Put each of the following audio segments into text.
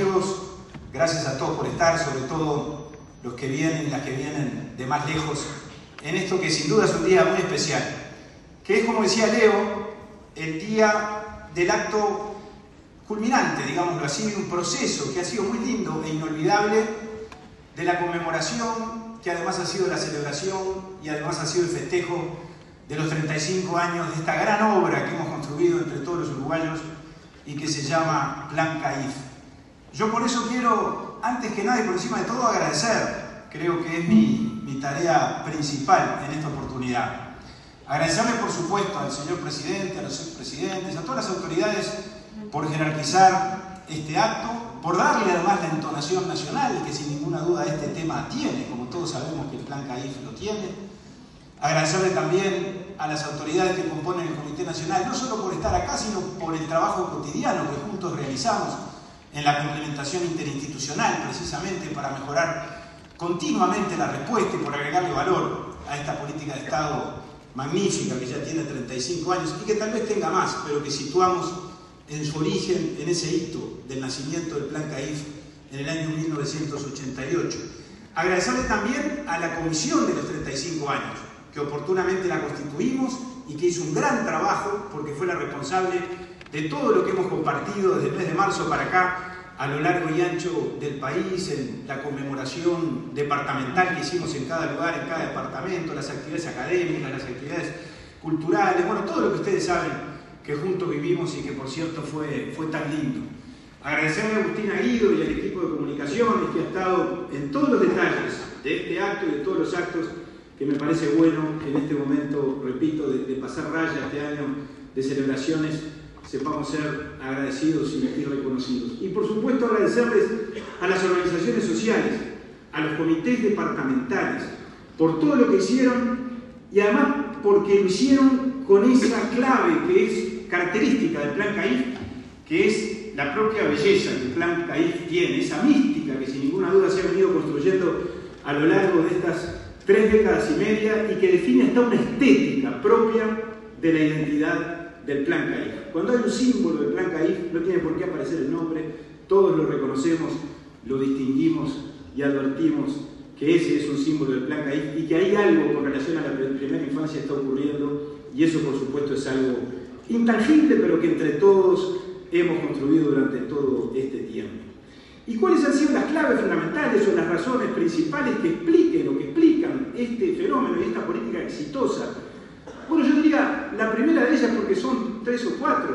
amigos, gracias a todos por estar, sobre todo los que vienen y las que vienen de más lejos, en esto que sin duda es un día muy especial, que es, como decía Leo, el día del acto culminante, digámoslo así, de un proceso que ha sido muy lindo e inolvidable, de la conmemoración, que además ha sido la celebración y además ha sido el festejo de los 35 años de esta gran obra que hemos construido entre todos los uruguayos y que se llama Plan CAIF. Yo por eso quiero, antes que nada y por encima de todo, agradecer, creo que es mi tarea principal en esta oportunidad. Agradecerle, por supuesto, al señor presidente, a los expresidentes, a todas las autoridades por jerarquizar este acto, por darle además la entonación nacional que sin ninguna duda este tema tiene, como todos sabemos que el Plan CAIF lo tiene. Agradecerle también a las autoridades que componen el Comité Nacional, no solo por estar acá, sino por el trabajo cotidiano que juntos realizamos en la complementación interinstitucional, precisamente para mejorar continuamente la respuesta y por agregarle valor a esta política de Estado magnífica que ya tiene 35 años y que tal vez tenga más, pero que situamos en su origen, en ese hito del nacimiento del Plan CAIF en el año 1988. Agradecerle también a la Comisión de los 35 años, que oportunamente la constituimos y que hizo un gran trabajo porque fue la responsable de todo lo que hemos compartido desde el mes de marzo para acá, a lo largo y ancho del país, en la conmemoración departamental que hicimos en cada lugar, en cada departamento, las actividades académicas, las actividades culturales, bueno, todo lo que ustedes saben que juntos vivimos y que por cierto fue tan lindo. Agradecerle a Agustín Aguido y al equipo de comunicaciones que ha estado en todos los detalles de este acto y de todos los actos, que me parece bueno que en este momento, repito, de pasar raya este año de celebraciones, sepamos ser agradecidos y reconocidos. Y por supuesto agradecerles a las organizaciones sociales, a los comités departamentales, por todo lo que hicieron y además porque lo hicieron con esa clave que es característica del Plan CAIF, que es la propia belleza que el Plan CAIF tiene, esa mística que sin ninguna duda se ha venido construyendo a lo largo de estas 3 décadas y media y que define hasta una estética propia de la identidad del Plan CAIF. Cuando hay un símbolo del Plan CAIF, no tiene por qué aparecer el nombre, todos lo reconocemos, lo distinguimos y advertimos que ese es un símbolo del Plan CAIF y que hay algo con relación a la primera infancia está ocurriendo y eso por supuesto es algo intangible pero que entre todos hemos construido durante todo este tiempo. ¿Y cuáles han sido las claves fundamentales o las razones principales que expliquen o que explican este fenómeno y esta política exitosa? Bueno, yo diría, la primera de ellas, porque son 3 o 4,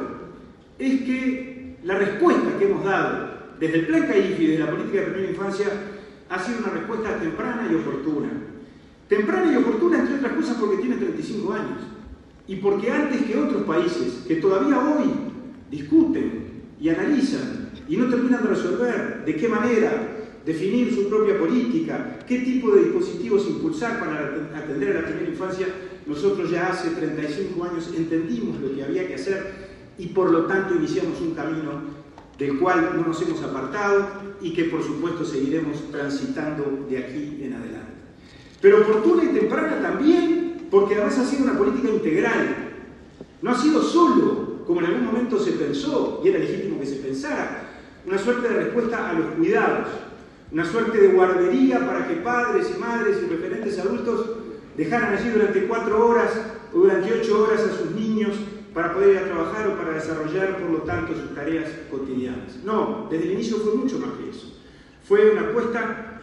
es que la respuesta que hemos dado desde el Plan CAIF y desde la política de primera infancia ha sido una respuesta temprana y oportuna. Temprana y oportuna, entre otras cosas, porque tiene 35 años. Y porque antes que otros países que todavía hoy discuten y analizan y no terminan de resolver de qué manera definir su propia política, qué tipo de dispositivos impulsar para atender a la primera infancia, nosotros ya hace 35 años entendimos lo que había que hacer y por lo tanto iniciamos un camino del cual no nos hemos apartado y que por supuesto seguiremos transitando de aquí en adelante. Pero oportuna y temprana también porque además ha sido una política integral. No ha sido solo, como en algún momento se pensó, y era legítimo que se pensara, una suerte de respuesta a los cuidados, una suerte de guardería para que padres y madres y referentes adultos dejaran allí durante 4 horas o durante 8 horas a sus niños para poder ir a trabajar o para desarrollar, por lo tanto, sus tareas cotidianas. No, desde el inicio fue mucho más que eso. Fue una apuesta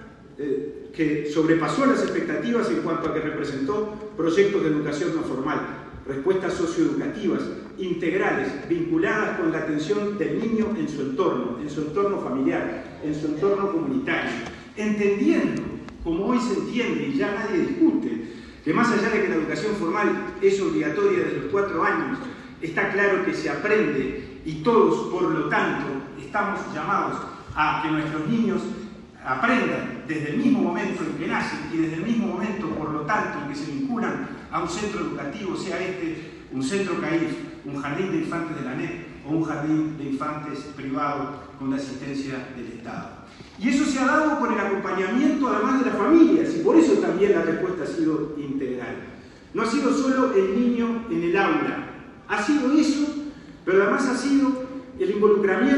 que sobrepasó las expectativas en cuanto a que representó proyectos de educación no formal, respuestas socioeducativas, integrales, vinculadas con la atención del niño en su entorno familiar, en su entorno comunitario, entendiendo, como hoy se entiende y ya nadie discute, que más allá de que la educación formal es obligatoria desde los 4 años, está claro que se aprende y todos, por lo tanto, estamos llamados a que nuestros niños aprendan desde el mismo momento en que nacen y desde el mismo momento, por lo tanto, en que se vinculan a un centro educativo, sea un centro CAIF, un jardín de infantes de la ANEP o un jardín de infantes privado con la asistencia del Estado. Y eso se ha dado con el acompañamiento además de las familias y por eso también la respuesta ha sido integral. No ha sido solo el niño en el aula, ha sido eso, pero además ha sido el involucramiento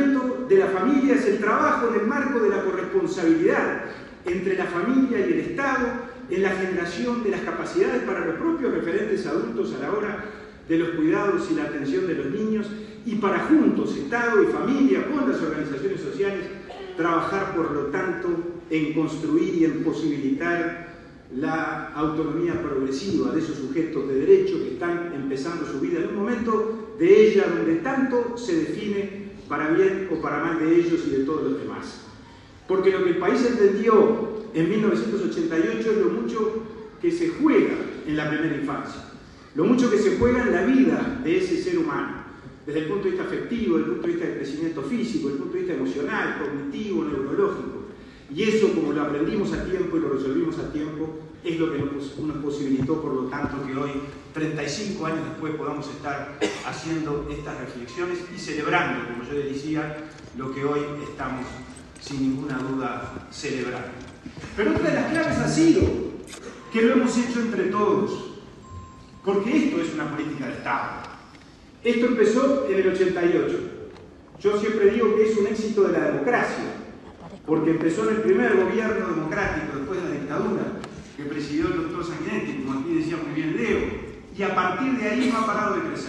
de la familia es el trabajo en el marco de la corresponsabilidad entre la familia y el Estado en la generación de las capacidades para los propios referentes adultos a la hora de los cuidados y la atención de los niños, y para juntos, Estado y familia, con las organizaciones sociales, trabajar por lo tanto en construir y en posibilitar la autonomía progresiva de esos sujetos de derecho que están empezando su vida en un momento de ella donde tanto se define para bien o para mal de ellos y de todos los demás. Porque lo que el país entendió en 1988 es lo mucho que se juega en la primera infancia, lo mucho que se juega en la vida de ese ser humano, desde el punto de vista afectivo, desde el punto de vista del crecimiento físico, desde el punto de vista emocional, cognitivo, neurológico. Y eso, como lo aprendimos a tiempo y lo resolvimos a tiempo, es lo que nos posibilitó, por lo tanto, que hoy, 35 años después, podamos estar haciendo estas reflexiones y celebrando, como yo les decía, lo que hoy estamos, sin ninguna duda, celebrando. Pero otra de las claves ha sido que lo hemos hecho entre todos, porque esto es una política de Estado. Esto empezó en el 88. Yo siempre digo que es un éxito de la democracia, porque empezó en el primer gobierno democrático después de la dictadura que presidió el doctor Sanguinetti, como aquí decía muy bien Leo, y a partir de ahí no ha parado de crecer.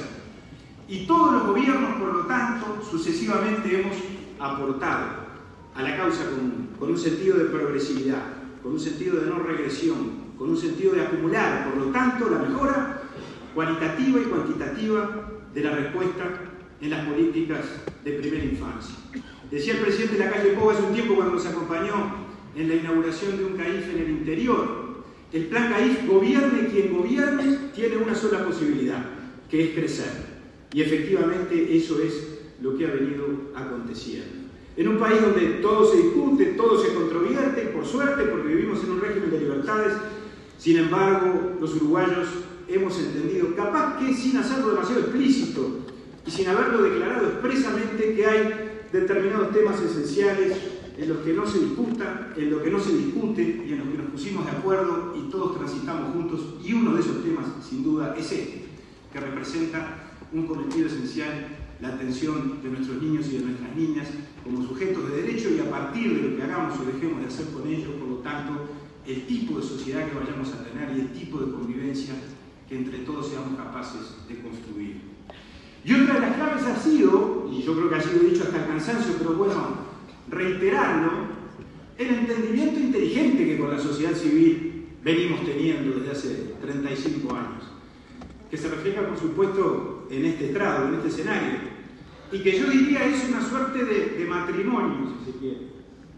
Y todos los gobiernos, por lo tanto, sucesivamente hemos aportado a la causa común, con un sentido de progresividad, con un sentido de no regresión, con un sentido de acumular, por lo tanto, la mejora cualitativa y cuantitativa de la respuesta en las políticas de primera infancia. Decía el presidente Lacalle Pou hace un tiempo cuando nos acompañó en la inauguración de un CAIF en el interior, el plan CAIF, gobierne quien gobierne, tiene una sola posibilidad, que es crecer. Y efectivamente eso es lo que ha venido aconteciendo. En un país donde todo se discute, todo se controvierte, por suerte, porque vivimos en un régimen de libertades, sin embargo, los uruguayos hemos entendido, capaz que sin hacerlo demasiado explícito y sin haberlo declarado expresamente, que hay determinados temas esenciales en los que no se disputa, en los que no se discute y en los que nos pusimos de acuerdo y todos transitamos juntos, y uno de esos temas, sin duda, es este, que representa un cometido esencial, la atención de nuestros niños y de nuestras niñas como sujetos de derecho, y a partir de lo que hagamos o dejemos de hacer con ellos, por lo tanto, el tipo de sociedad que vayamos a tener y el tipo de convivencia que entre todos seamos capaces de construir. Y otra de las claves ha sido, y yo creo que ha sido dicho hasta el cansancio, pero bueno, reiterarlo, el entendimiento inteligente que con la sociedad civil venimos teniendo desde hace 35 años, que se refleja, por supuesto, en este estrado, en este escenario, y que yo diría es una suerte de matrimonio, si se quiere.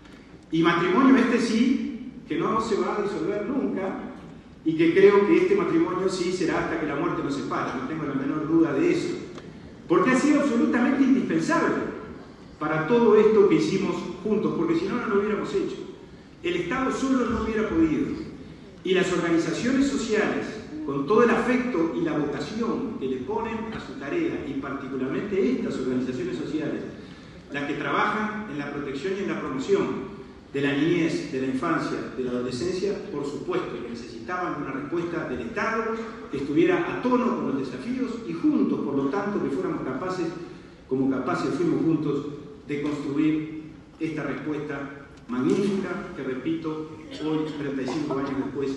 Y matrimonio este sí, que no se va a disolver nunca, y que creo que este matrimonio sí será hasta que la muerte nos separe, no tengo la menor duda de eso, porque ha sido absolutamente indispensable para todo esto que hicimos juntos, porque si no, no lo hubiéramos hecho. El Estado solo no hubiera podido, y las organizaciones sociales, con todo el afecto y la vocación que le ponen a su tarea, y particularmente estas organizaciones sociales, las que trabajan en la protección y en la promoción de la niñez, de la infancia, de la adolescencia, por supuesto, que necesitaban una respuesta del Estado que estuviera a tono con los desafíos, y juntos, por lo tanto, que fuéramos capaces, como capaces fuimos juntos, de construir esta respuesta magnífica que, repito, hoy, 35 años después,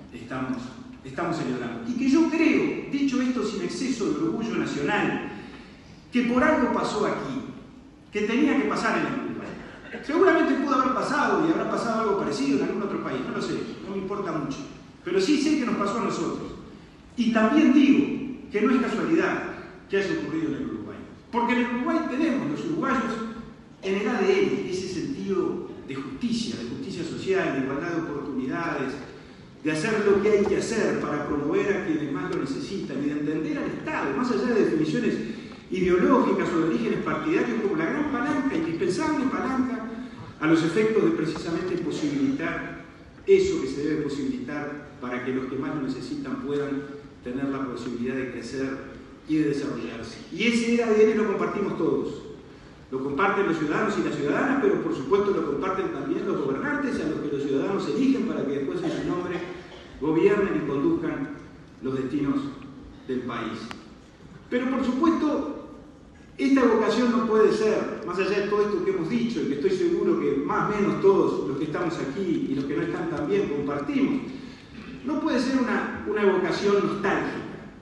estamos celebrando. Y que yo creo, dicho esto sin exceso de orgullo nacional, que por algo pasó aquí, que tenía que pasar en el Uruguay. Seguramente pudo haber pasado y habrá pasado algo parecido en algún otro país, no lo sé, no me importa mucho, pero sí sé que nos pasó a nosotros. Y también digo que no es casualidad que haya ocurrido en el Uruguay, porque en el Uruguay tenemos, los uruguayos, en el ADN, ese sentido de justicia social, de igualdad de oportunidades, de hacer lo que hay que hacer para promover a quienes más lo necesitan y de entender al Estado, más allá de definiciones ideológicas o de orígenes partidarios, como la gran palanca, indispensable palanca, a los efectos de precisamente posibilitar eso que se debe posibilitar para que los que más lo necesitan puedan tener la posibilidad de crecer y de desarrollarse. Y ese ADN lo compartimos todos. Lo comparten los ciudadanos y las ciudadanas, pero por supuesto lo comparten también los gobernantes, a los que los ciudadanos eligen para que después en su nombre gobiernen y conduzcan los destinos del país. Pero por supuesto, esta vocación no puede ser más allá de todo esto que hemos dicho, y que estoy seguro que más o menos todos los que estamos aquí y los que no están también compartimos, no puede ser una evocación nostálgica.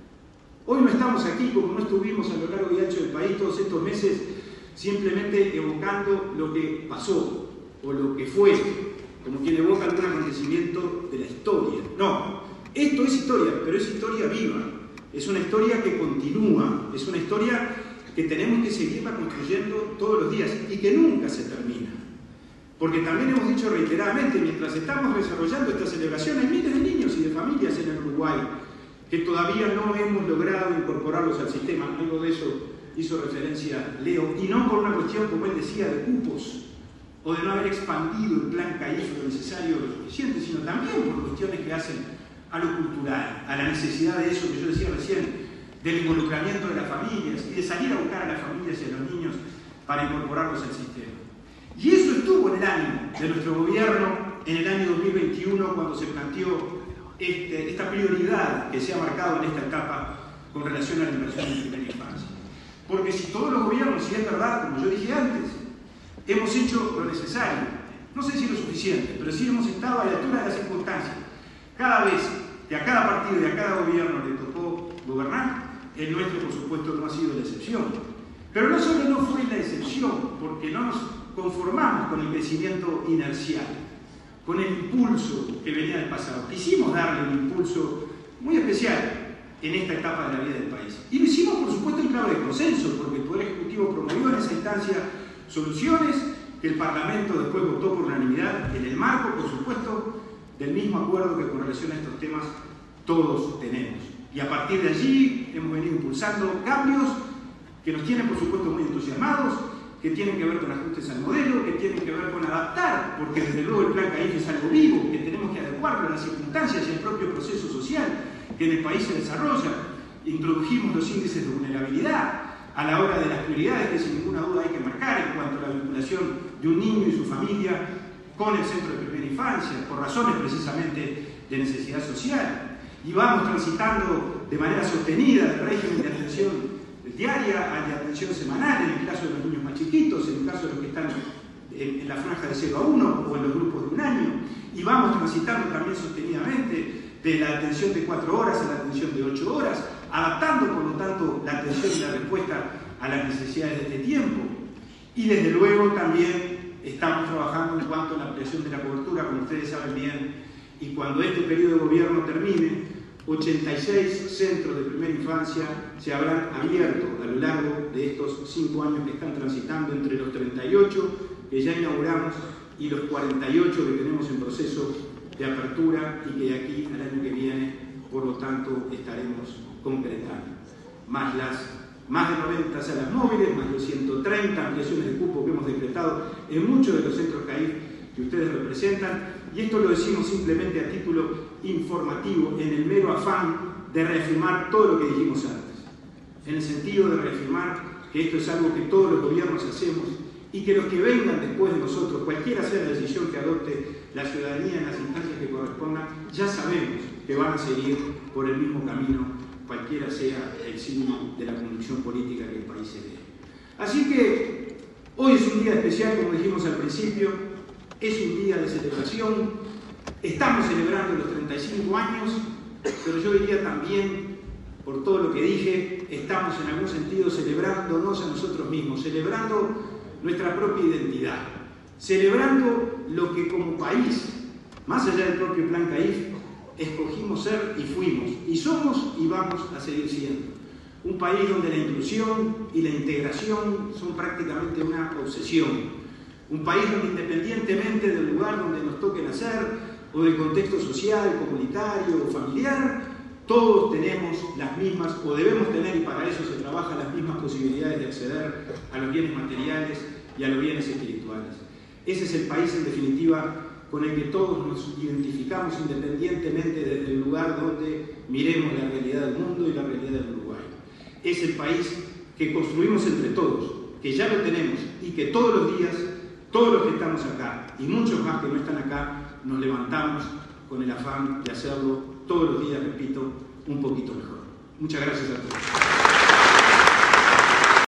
Hoy no estamos aquí como no estuvimos a lo largo y ancho del país todos estos meses simplemente evocando lo que pasó o lo que fue, como quien evoca algún acontecimiento de la historia. No, esto es historia, pero es historia viva. Es una historia que continúa, es una historia que tenemos que seguirla construyendo todos los días y que nunca se termina. Porque también hemos dicho reiteradamente, mientras estamos desarrollando esta celebración, hay miles de niños y de familias en el Uruguay que todavía no hemos logrado incorporarlos al sistema. Algo de eso hizo referencia Leo, y no por una cuestión, como él decía, de cupos o de no haber expandido el plan CAIF lo necesario o lo suficiente, sino también por cuestiones que hacen a lo cultural, a la necesidad de eso que yo decía recién, del involucramiento de las familias y de salir a buscar a las familias y a los niños para incorporarlos al sistema. Y eso estuvo en el ánimo de nuestro gobierno en el año 2021 cuando se planteó esta prioridad que se ha marcado en esta etapa con relación a la inversión en primera infancia. Porque si todos los gobiernos, si es verdad, como yo dije antes, hemos hecho lo necesario, no sé si lo suficiente, pero sí hemos estado a la altura de las circunstancias. Cada vez que a cada partido y a cada gobierno le tocó gobernar, el nuestro, por supuesto, no ha sido la excepción. Pero no solo no fue la excepción, porque no nos conformamos con el crecimiento inercial, con el impulso que venía del pasado. Quisimos darle un impulso muy especial en esta etapa de la vida del país. Y lo hicimos, por supuesto, en clave de consenso, porque el Poder Ejecutivo promovió en esa instancia soluciones que el Parlamento después votó por unanimidad en el marco, por supuesto, del mismo acuerdo que con relación a estos temas todos tenemos. Y a partir de allí hemos venido impulsando cambios que nos tienen, por supuesto, muy entusiasmados, que tienen que ver con ajustes al modelo, que tienen que ver con adaptar, porque desde luego el plan CAIF es algo vivo, que tenemos que adecuarlo a las circunstancias y al propio proceso social que en el país se desarrolla. Introdujimos los índices de vulnerabilidad a la hora de las prioridades que sin ninguna duda hay que marcar en cuanto a la vinculación de un niño y su familia con el centro de primera infancia, por razones precisamente de necesidad social. Y vamos transitando de manera sostenida del régimen de atención diaria a la atención semanal, en el caso de los niños más chiquitos, en el caso de los que están en la franja de 0 a 1 o en los grupos de 1 año. Y vamos transitando también sostenidamente de la atención de 4 horas a la atención de 8 horas, adaptando por lo tanto la atención y la respuesta a las necesidades de este tiempo. Y desde luego también estamos trabajando en cuanto a la ampliación de la cobertura, como ustedes saben bien, y cuando este periodo de gobierno termine, 86 centros de primera infancia se habrán abierto a lo largo de estos 5 años que están transitando, entre los 38 que ya inauguramos y los 48 que tenemos en proceso de apertura y que de aquí al año que viene, por lo tanto, estaremos concretando. Más de 90 salas móviles, más de 130 ampliaciones de cupo que hemos decretado en muchos de los centros CAIF que ustedes representan, y esto lo decimos simplemente a título informativo, en el mero afán de reafirmar todo lo que dijimos antes, en el sentido de reafirmar que esto es algo que todos los gobiernos hacemos y que los que vengan después de nosotros, cualquiera sea la decisión que adopte la ciudadanía en las instancias que correspondan, ya sabemos que van a seguir por el mismo camino, cualquiera sea el signo de la conducción política que el país se dé. Así que hoy es un día especial, como dijimos al principio, es un día de celebración. Estamos celebrando los 35 años, pero yo diría también, por todo lo que dije, estamos en algún sentido celebrándonos a nosotros mismos, celebrando nuestra propia identidad, celebrando lo que como país, más allá del propio plan CAIF, escogimos ser y fuimos, y somos y vamos a seguir siendo. Un país donde la inclusión y la integración son prácticamente una obsesión. Un país donde, independientemente del lugar donde nos toque nacer, o del contexto social, comunitario o familiar, todos tenemos las mismas, o debemos tener, y para eso se trabaja, las mismas posibilidades de acceder a los bienes materiales y a los bienes espirituales. Ese es el país, en definitiva, con el que todos nos identificamos independientemente desde el lugar donde miremos la realidad del mundo y la realidad del Uruguay. Es el país que construimos entre todos, que ya lo tenemos y que todos los días, todos los que estamos acá y muchos más que no están acá, nos levantamos con el afán de hacerlo todos los días, repito, un poquito mejor. Muchas gracias a todos.